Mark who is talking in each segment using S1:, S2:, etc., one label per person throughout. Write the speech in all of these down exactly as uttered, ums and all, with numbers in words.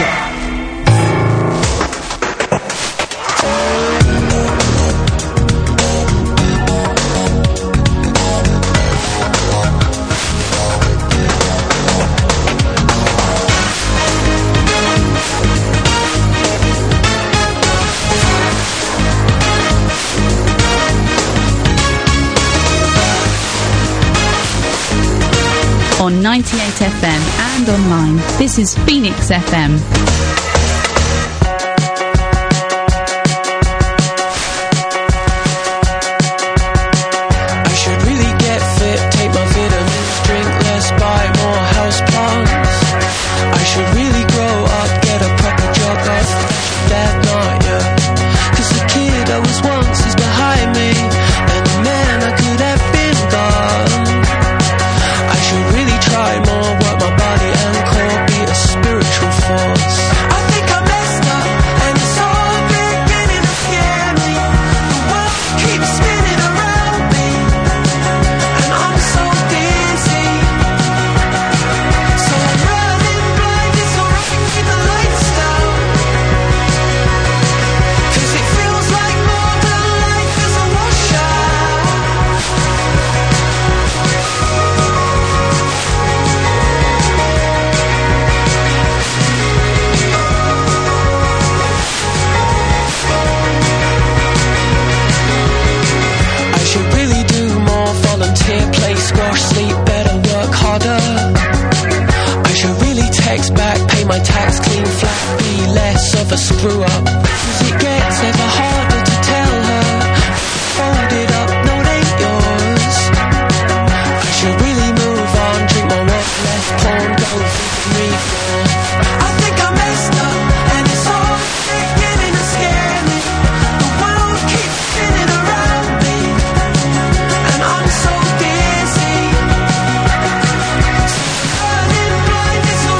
S1: On ninety-eight F M and online. This is Phoenix F M.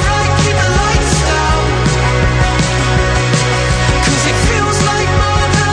S2: Cause it feels like more than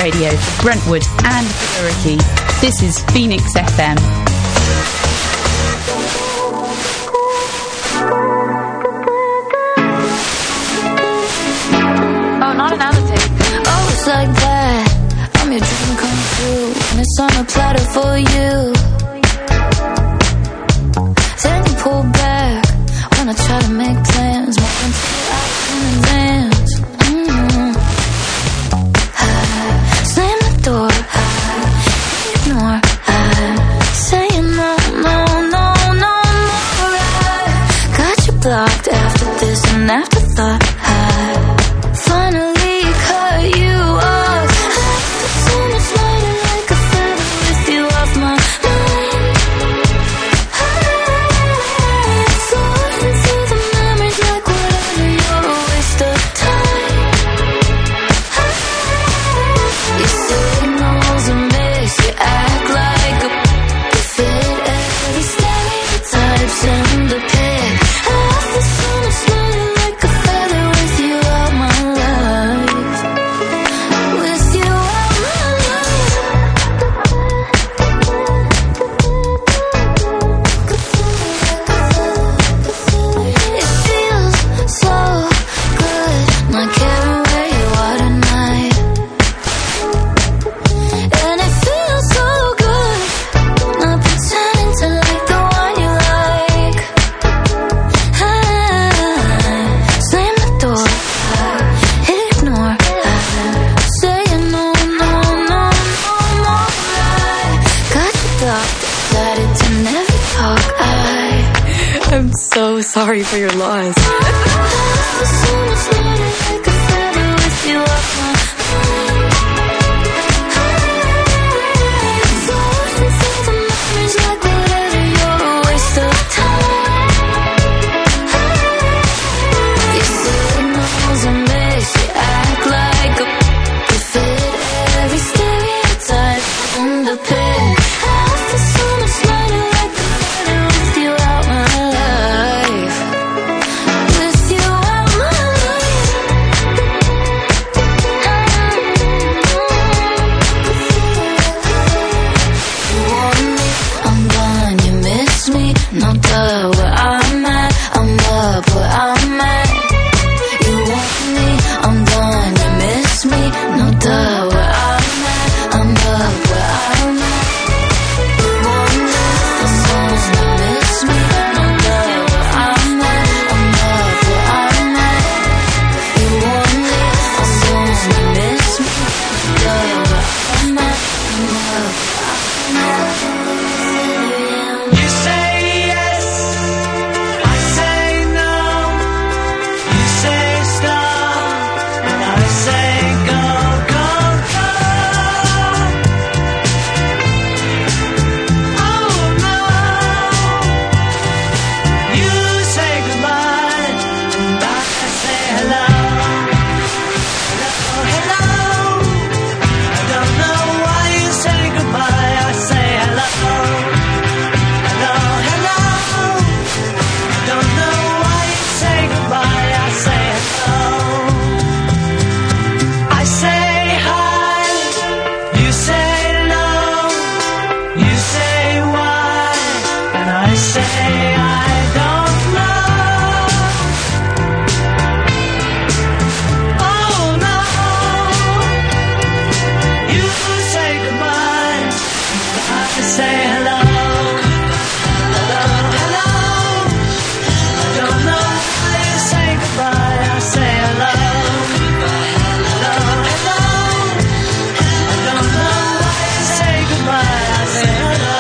S1: radio for Brentwood and Billericay. This is Phoenix F M.
S2: Oh, not another take. Oh, it's like that. I'm your dream come true, and it's on a platter for you. Then you pull back when I try to make plans, more until I can advance. Mm-hmm. I slam the door, I ignore, I say no, no, no, no more. I got you blocked after this and afterthought. I finally cut you off. I feel so much lighter like a feather with you off my mind. I'm falling through the memories like whatever, you're a waste of time. You signals a miss, you act like a you fit every stereotype, send a pic. I feel so much lighter like a feather with you out my life. With you out my life. It feels so good not caring where you are tonight. And it feels so good not pretending to like the one you like. I slam the door, I ignore, I say no, no, no, no more. I got you blocked, decided to never talk. I
S3: I'm so sorry for your loss.
S2: feel so much lighter like a feather with you off my mind. I'm falling through the memories like whatever, you're a waste of time. Your signals a miss, you act like a you fit every stereotype in the pit. I feel so much lighter like a feather with you out my life. With you out my life. You want me, I'm gone, you miss me. No duh, where I'm at, I'm up where I'm at. You want me, I'm gone, you miss me. No duh, where I'm at, I'm up where I'm at. You want me, I'm gone, you miss me. No duh, where I'm at, I'm up where I'm at. You want me, I'm gone, you miss me. No duh, where I'm at, I'm up where I'm at.
S4: You say yes, I say no. You say stop, and I say go, go, go. Oh no. You say goodbye, and I say hello. Hello, hello. I don't know why you say goodbye. I say hello. Hello, hello. I don't know why you say goodbye. I say hello. I say hi. You say no. You say why. And I say I don't know. Oh no. You say goodbye. I say hello. Hello, hello. I don't know why you say goodbye. I say hello. Hello, hello. I don't know why you say goodbye. I say hello.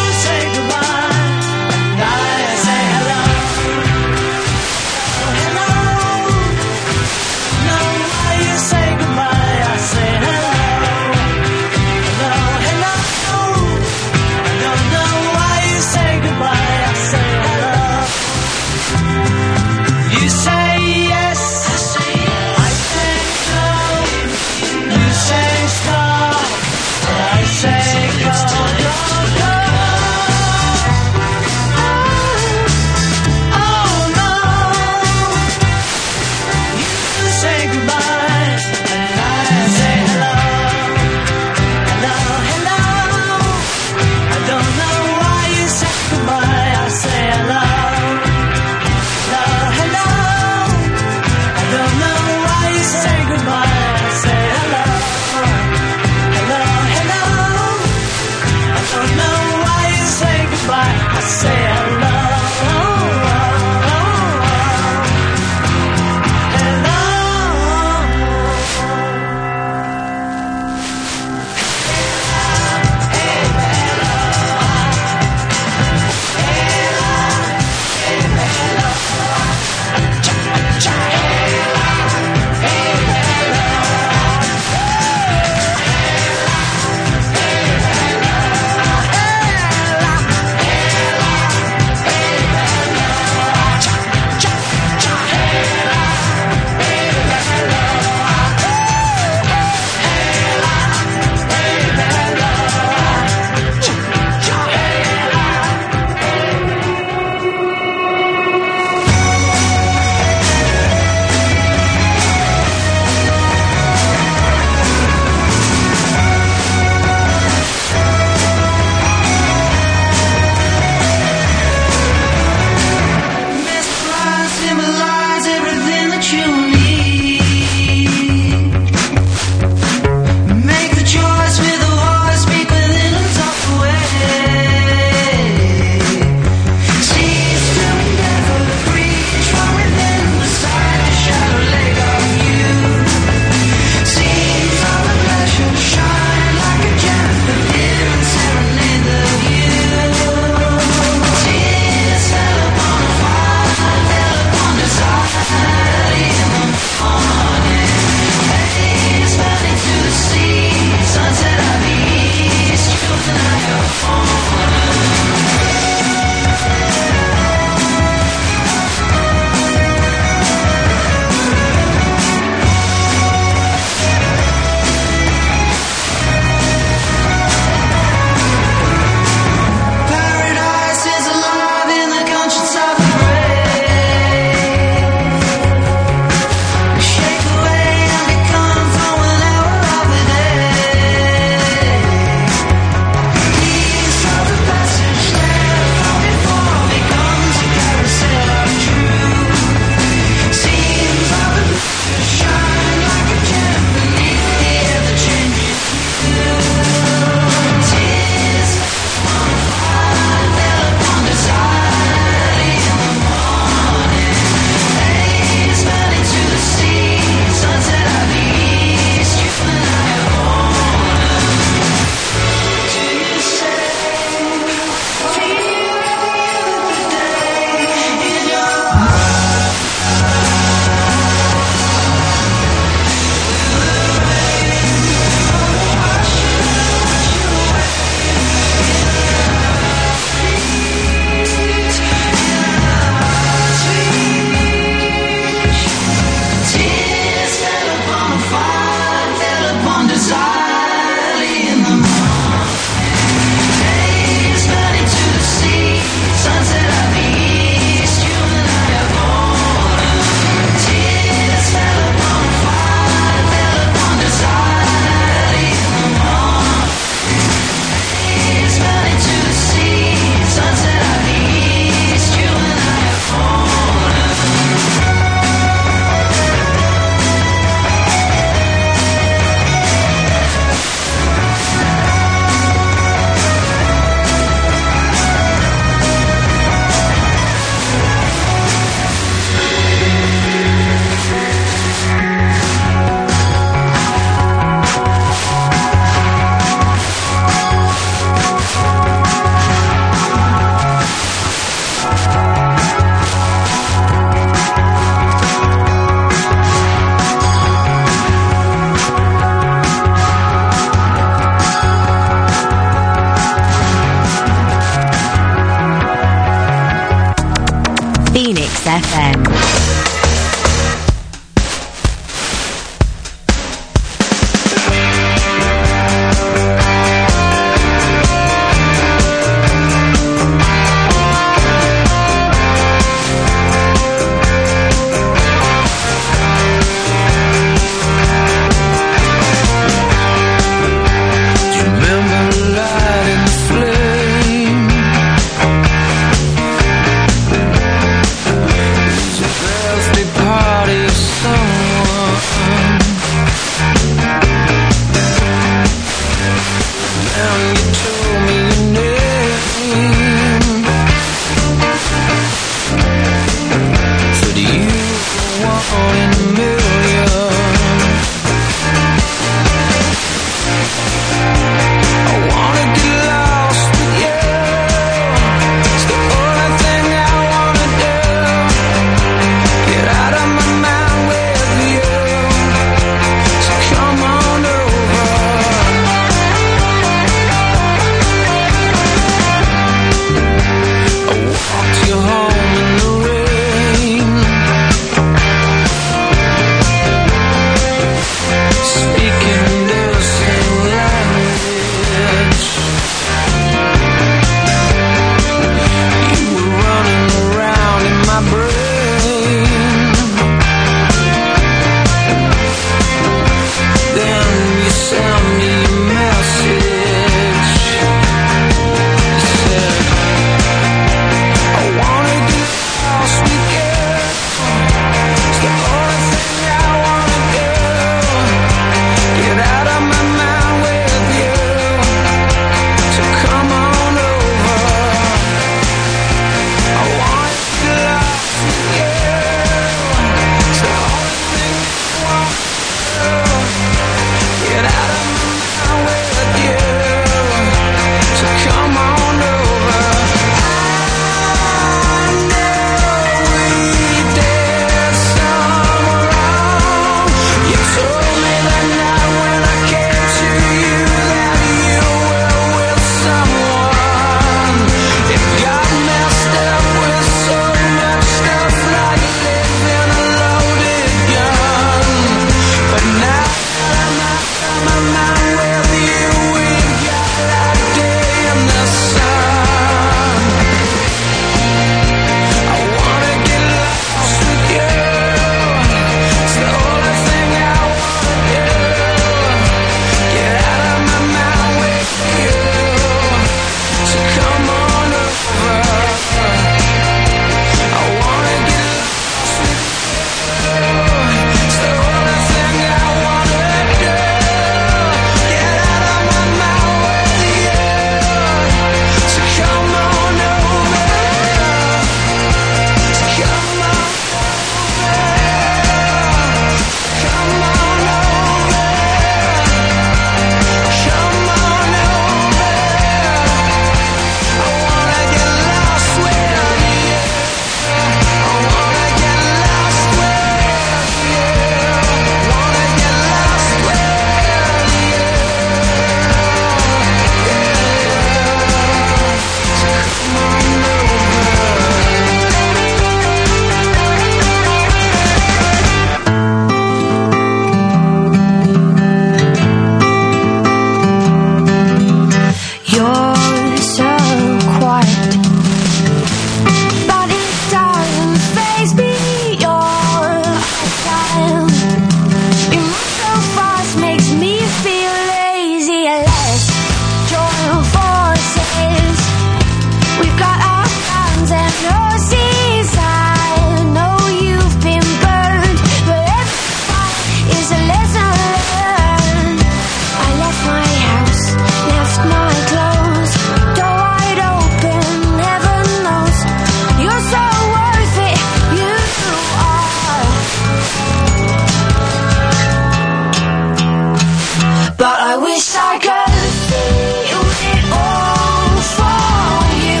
S2: But I wish I could feel it all for you.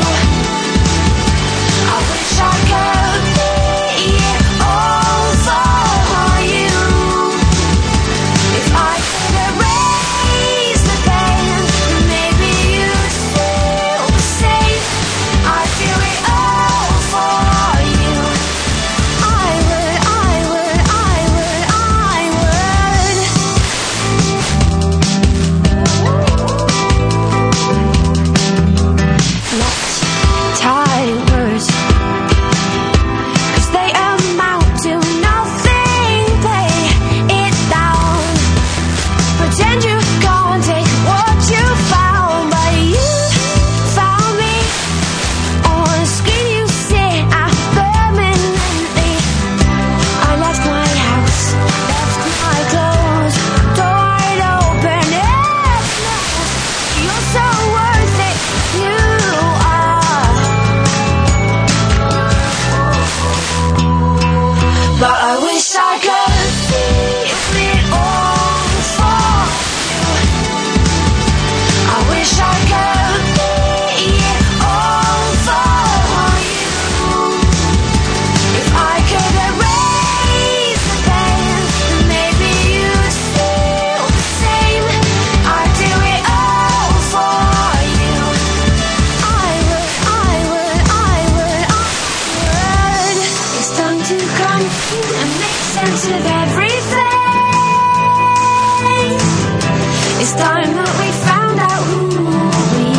S2: I wish I could be it all for you. If I could erase the pain, maybe you'd feel the same. I'd do it all for you. I would, I would, I would, I would. Not tight words, 'cause they amount to nothing. Play it down. Pretend you can't take what you found, but you found me. On a screen you sit at permanently. I left my house, left my clothes, door wide open. It's not, you're so worth it, you are. But I wish I could feel it all for you. I wish I could be it all for you. If I could erase the pain, maybe you'd feel the same. I'd do it all for you. I would, I would, I would, I would. It's time to come and make sense of everything. It's time that we found out who we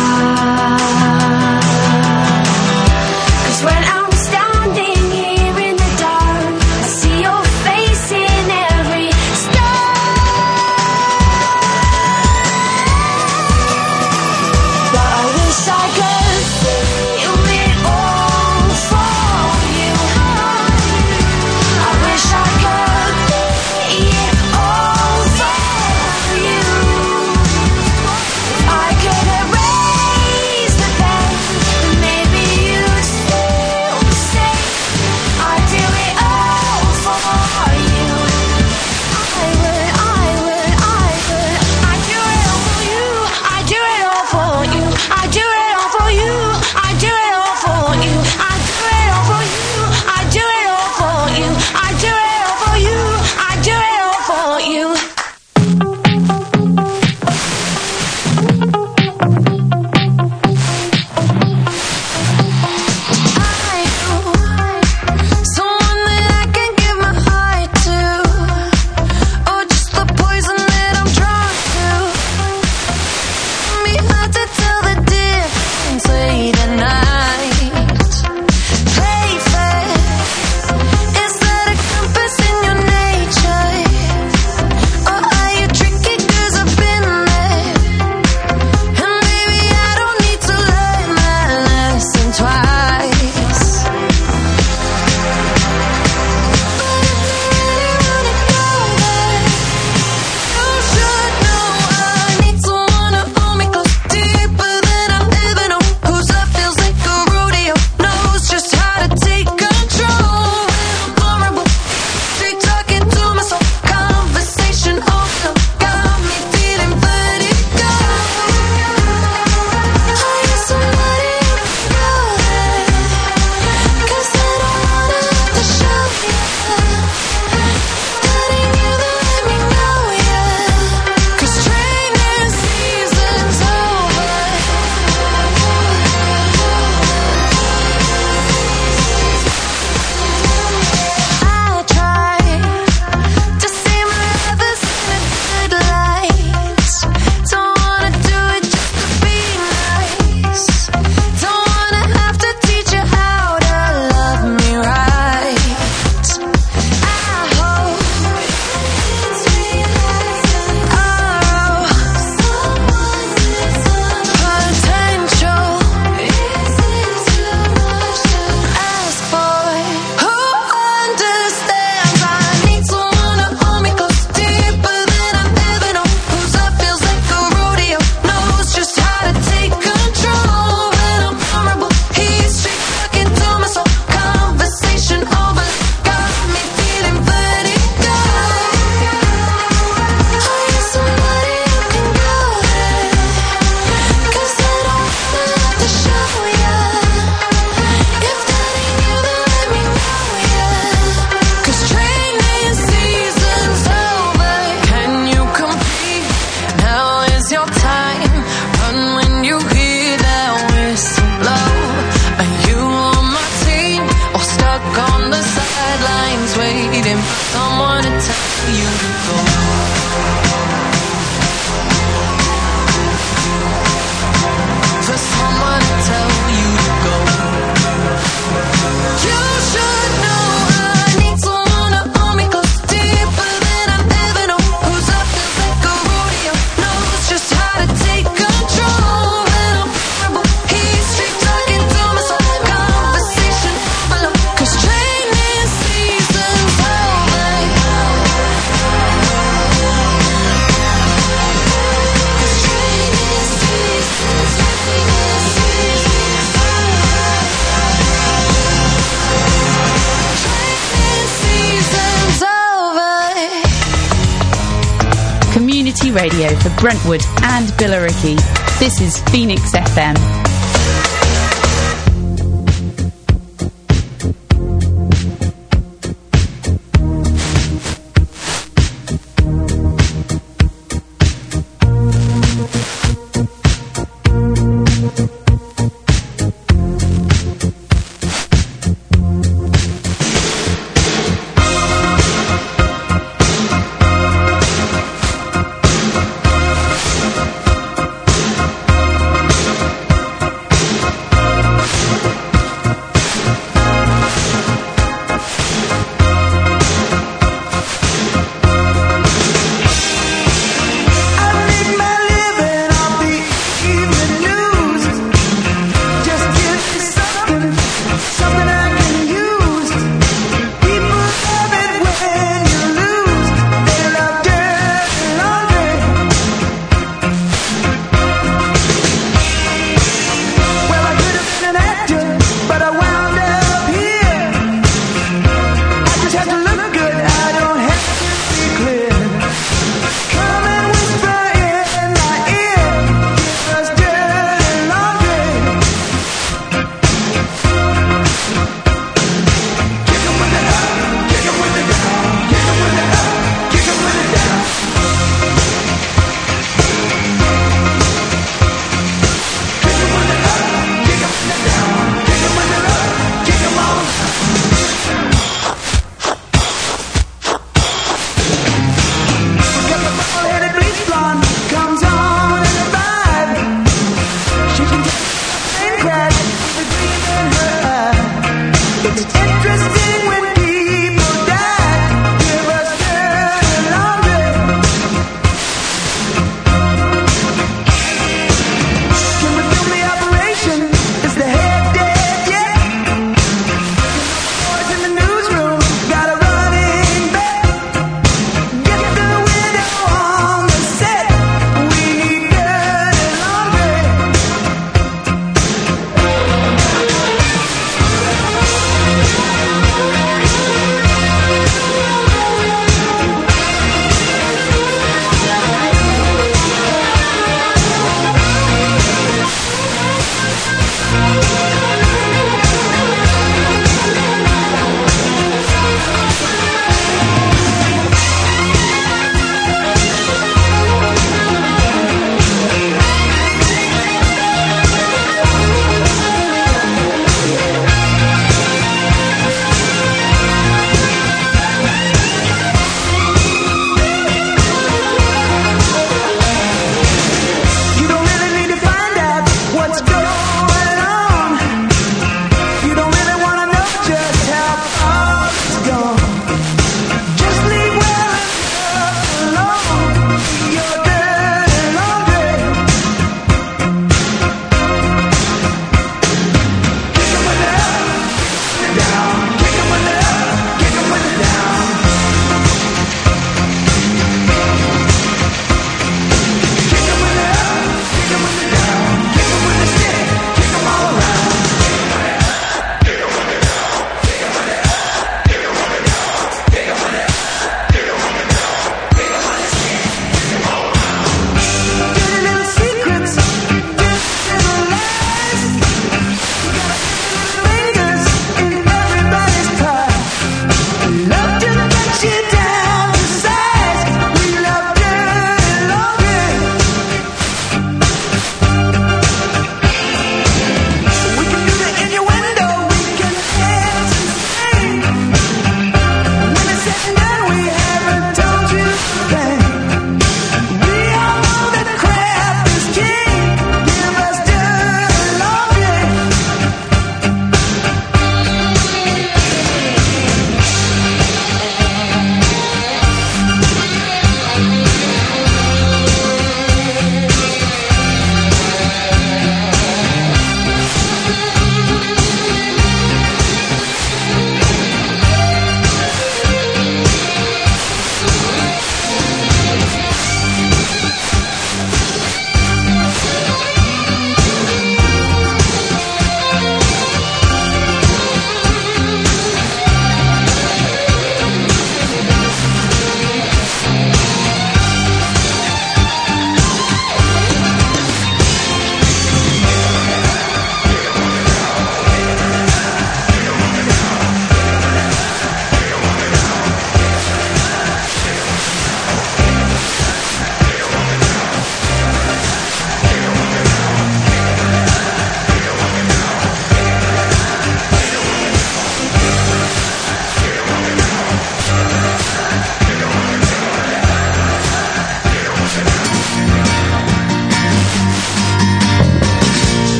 S2: are. 'Cause when I'm standing here in the dark, I see your face in every star. But I wish I could feel it all for you. I wish I could be it all for you.
S1: community radio for Brentwood and Billericay. This is Phoenix F M.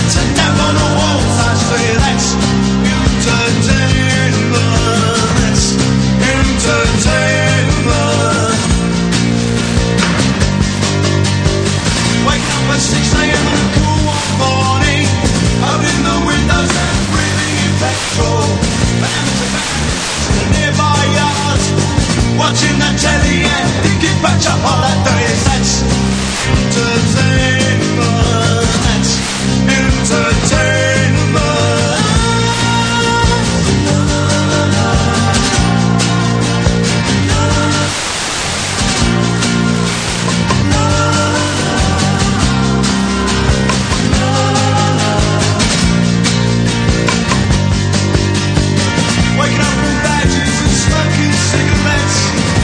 S4: Watching the telly and thinking back to holidays. That's entertainment. That's entertainment. Waking up from badges and smoking cigarettes.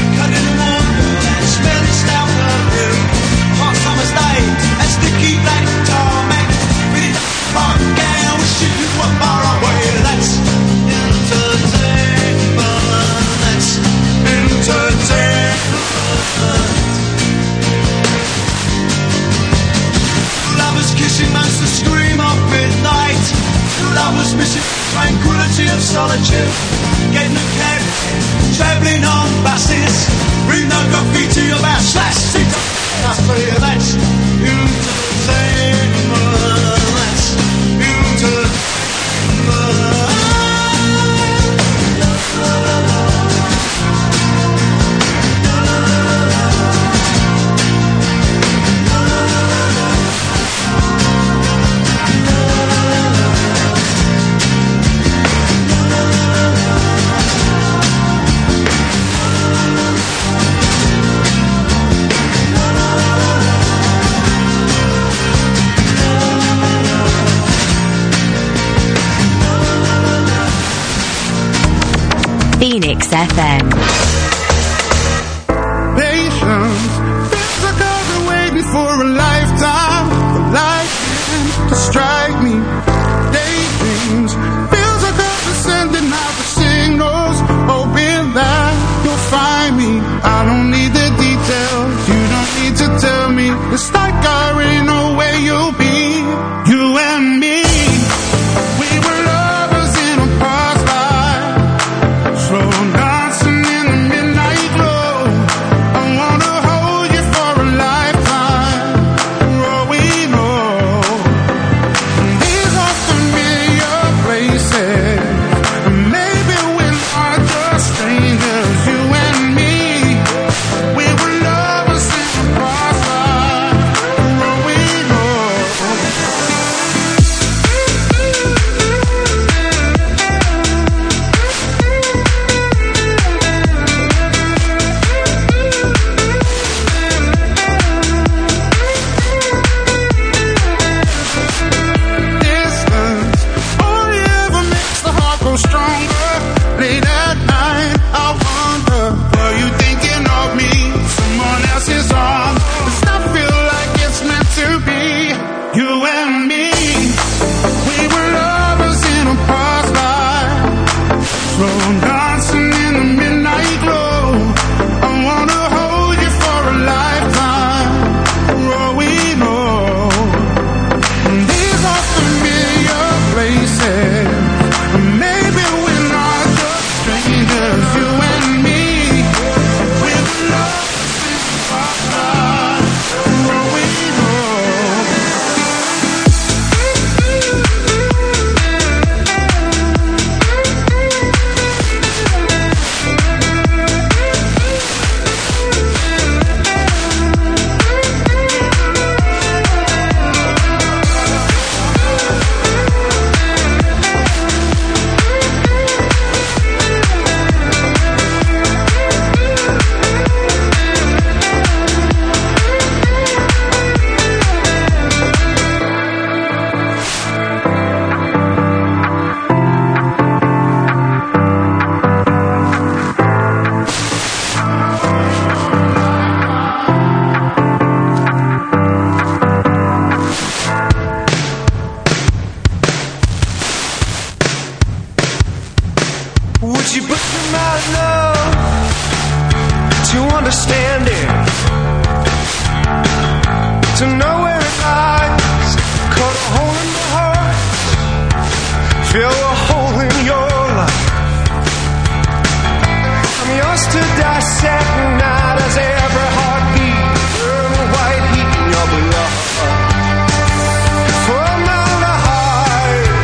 S4: Missing tranquility of solitude. Getting a cab, travelling on buses. Read no graffiti about slash six. I feel that's entertainment. That's entertainment.
S5: Phoenix F M.
S6: Patience feels like I've been waiting for a lifetime, for lightning to strike me. Daydreams feels like I've been sending out the signals, hoping that you'll find me. I don't need the details, you don't need to tell me. It's like I already know where you'll be. You and me.
S7: To know where it lies, cut a hole in the heart.
S5: fill a hole in your life. I'm yours to dissect, not as every heartbeat, burn a white heat in your blood. Formaldehyde.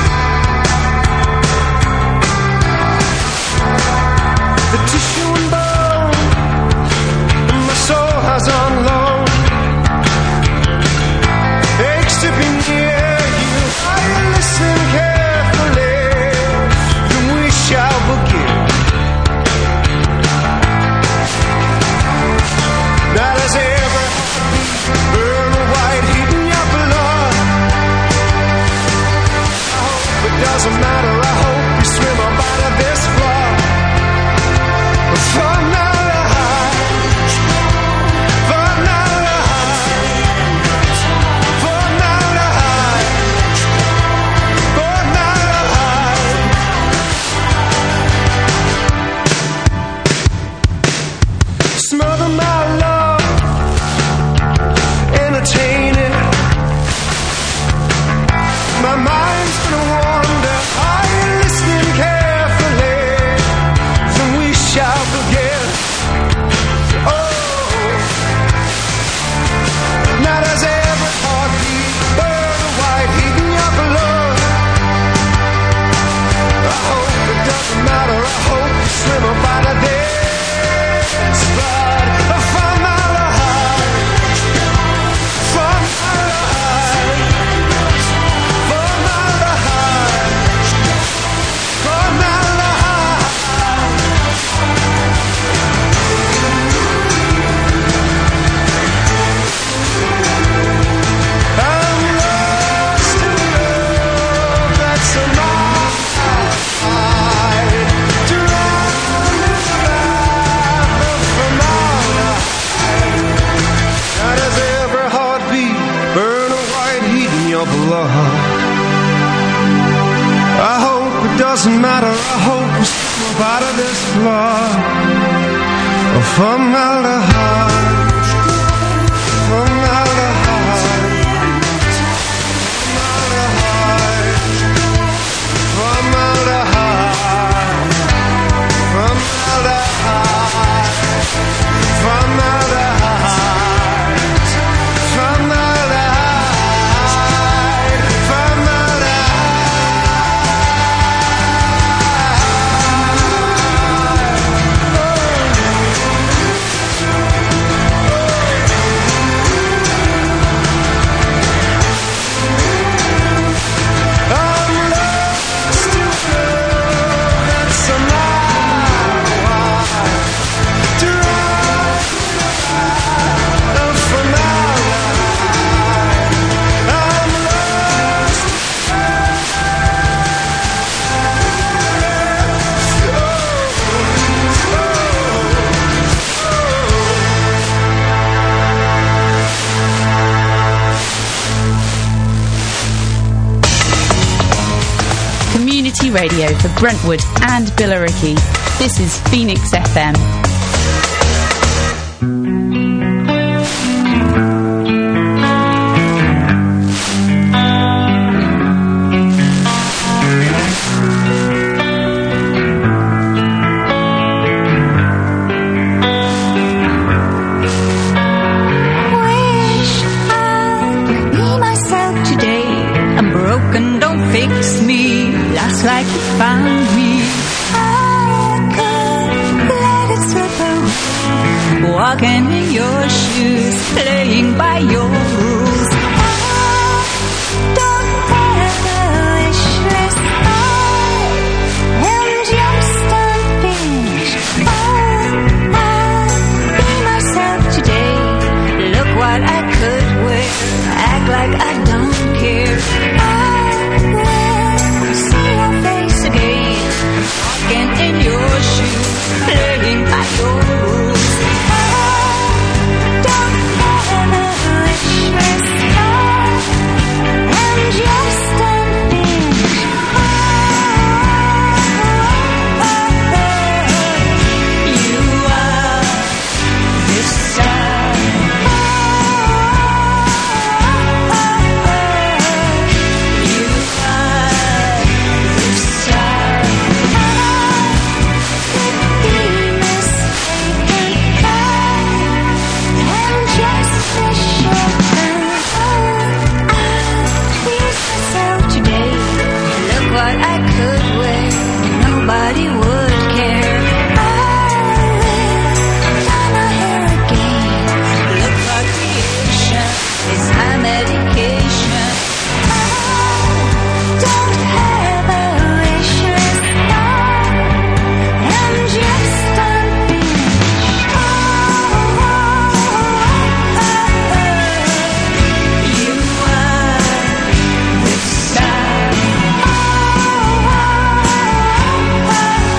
S5: The tissue and bone, and my soul has on loan. Aches to be near you. I listen carefully, then we shall begin. Not as ever burn a white heat in your blood. I hope it doesn't matter. I hope you swim up out of this flood. Formaldehyde, formaldehyde, formaldehyde, formaldehyde. Smother my love, entertain it. My mind's gonna wander. Are you listening carefully? Then we shall begin. Oh, not as every heartbeat, burn a white heat in your blood. I hope it doesn't matter. I hope you swim up out of this flood of formaldehyde, formaldehyde, formaldehyde, formaldehyde. I'm lost in love that's a formaldehyde, drowned in the bath of formaldehyde. Not as every heartbeat, burn a white heat in your blood. I hope it doesn't matter. I hope we slip out of this flood of formaldehyde, formaldehyde, formaldehyde, formaldehyde, formaldehyde, formaldehyde, formaldehyde, formaldehyde. I'm lost in love that's formaldehyde, drowned in formaldehyde. I'm lost.
S1: Community radio for Brentwood and Billericay. This is Phoenix F M.
S2: Wish I'd be myself today. I'm broken, don't fix me. Just like you found me. I could let it slip away. Walking in your shoes, playing by your rules. I don't ever wish this. I am just unfinished. Oh, I'll be myself today. Look what I could wear. Act like I don't care. I will see your face again. Walking in your shoes, playing by your rules. I don't ever wish nobody would care. I live on a hurricane. Look for creation, it's my medication. I don't have a wishes, no. I'm just unfinished. Oh, oh, oh, oh. You are the star. Oh, oh, oh, oh.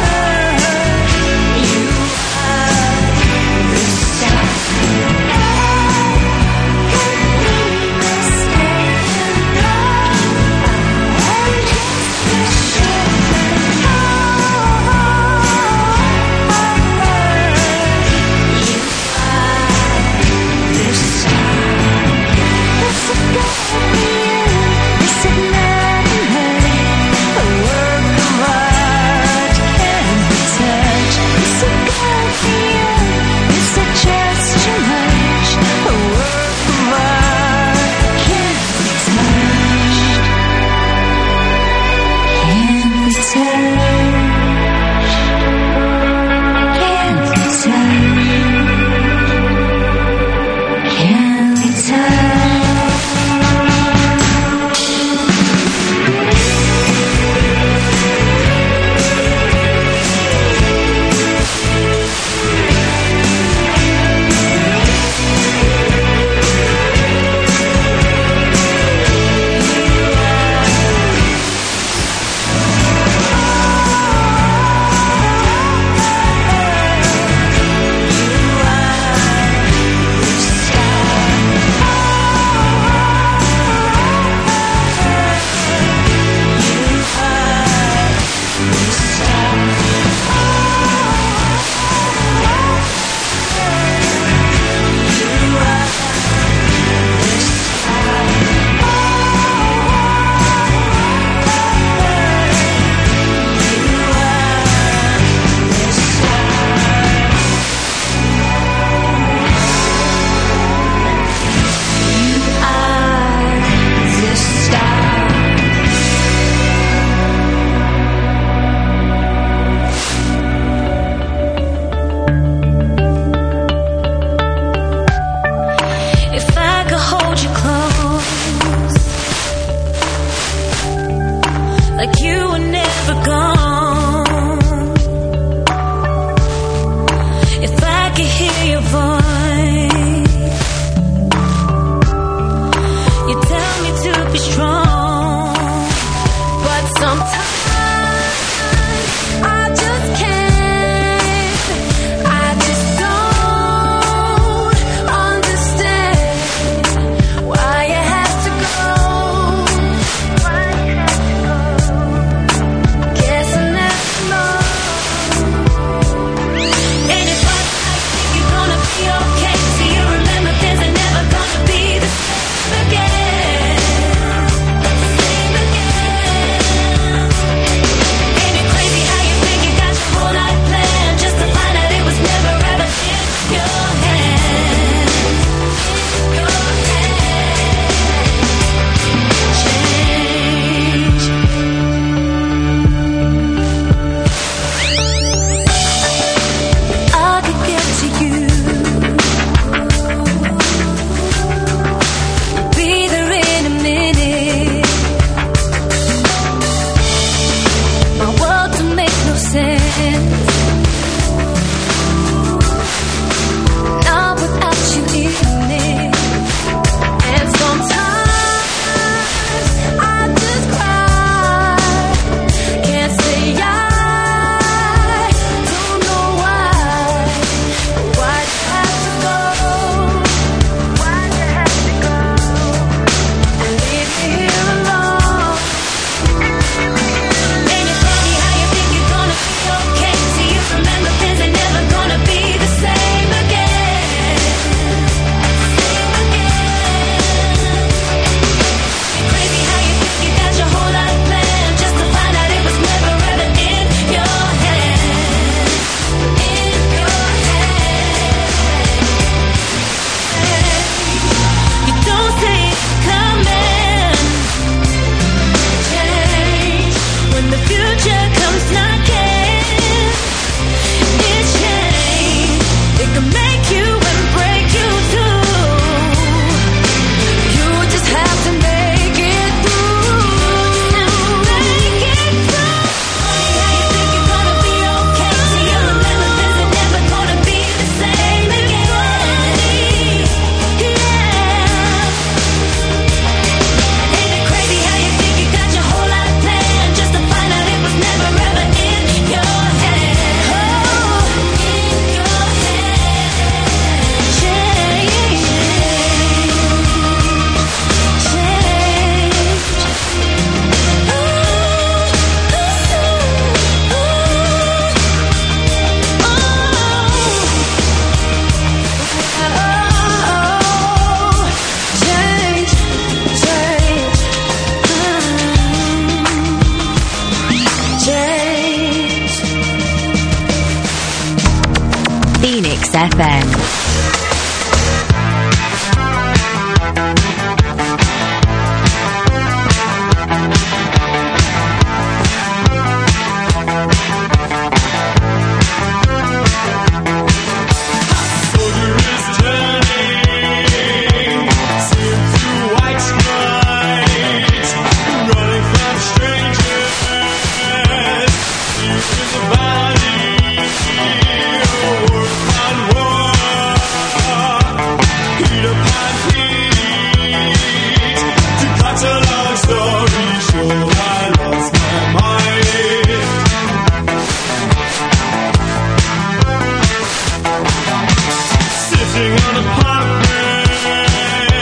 S1: F M.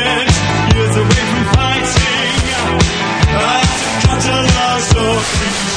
S7: Years away from fighting, I had to cut a long story